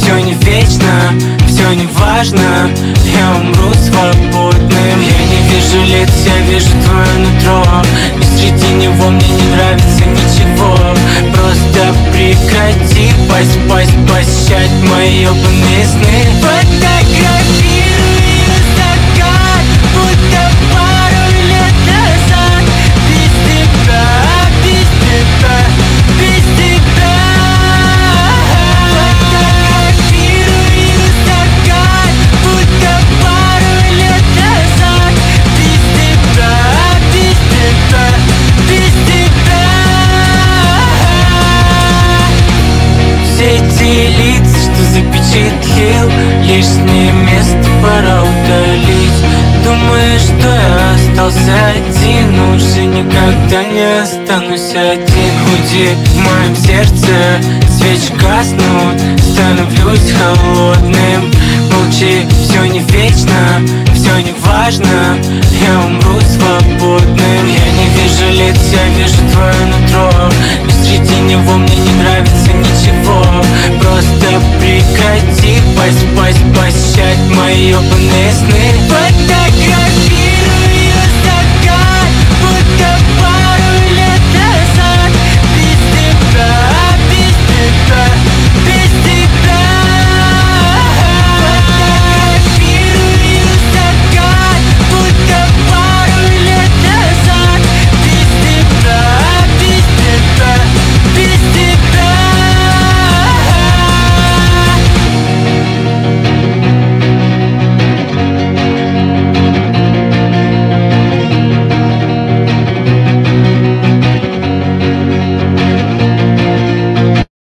все не вечно, все не важно. Я умру свободным. Я не вижу лиц, я вижу твое нутро, и среди него мне не нравится ничего. Просто прекрати посещать мои ебаные сны. Фотографирую закат, будто пару лет назад. Без тебя, без тебя, без тебя. Фотографирую закат, будто пару лет назад. Без тебя, без тебя, без тебя. Все эти лица, что запечатлел, лишнее место пора удалить. Думаю, что я остался один, уже никогда не останусь один. Худи в моем сердце, свечи гаснут, становлюсь холодным. Молчи, все не вечно, все не важно. Я умру свободным. Я не вижу лиц, я вижу твое нутро, и среди него мне не нравится ничего. Просто прекрати посещать мои ебаные сны.